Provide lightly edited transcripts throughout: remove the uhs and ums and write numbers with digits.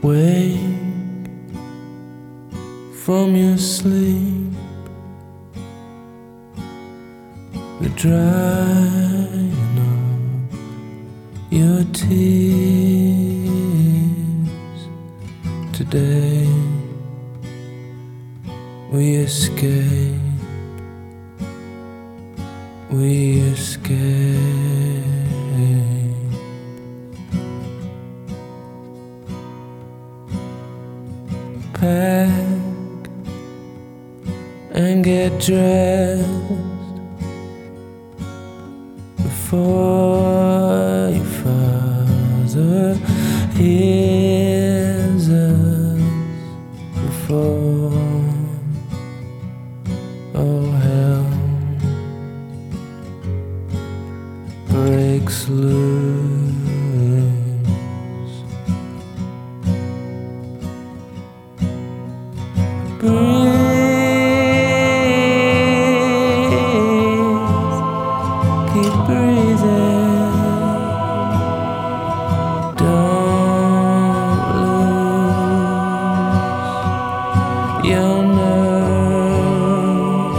Wake from your sleep, the drying of your tears. Today we escape, we escape. Pack and get dressed before your father hears us, before all hell breaks loose. Keep breathing, don't lose your nerve.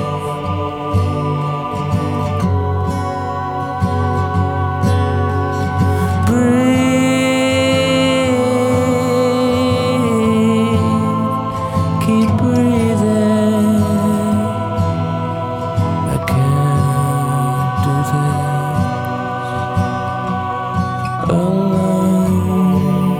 Breathe, keep breathing. I can't do this alone.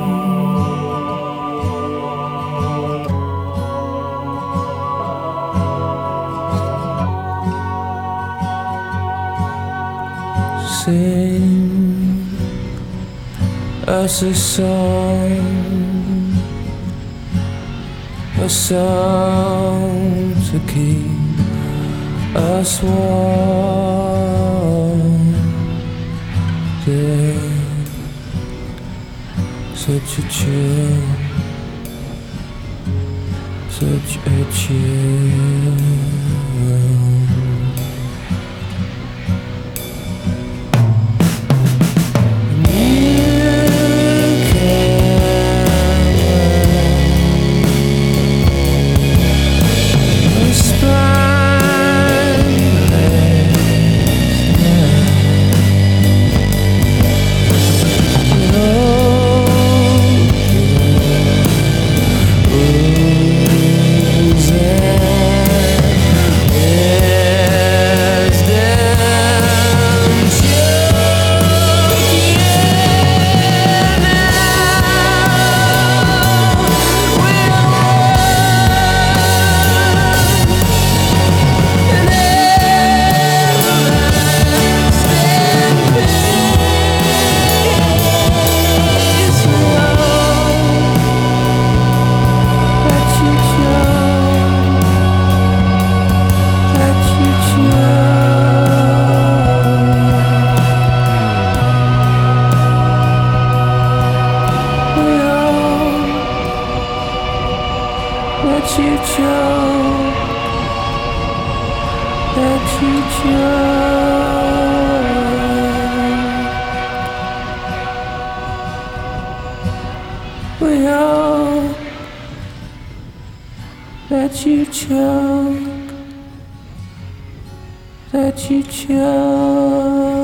Sing us a song to keep us warm. There's such a chill, such a chill. Let you choke, let you choke. We all let you choke, let you choke.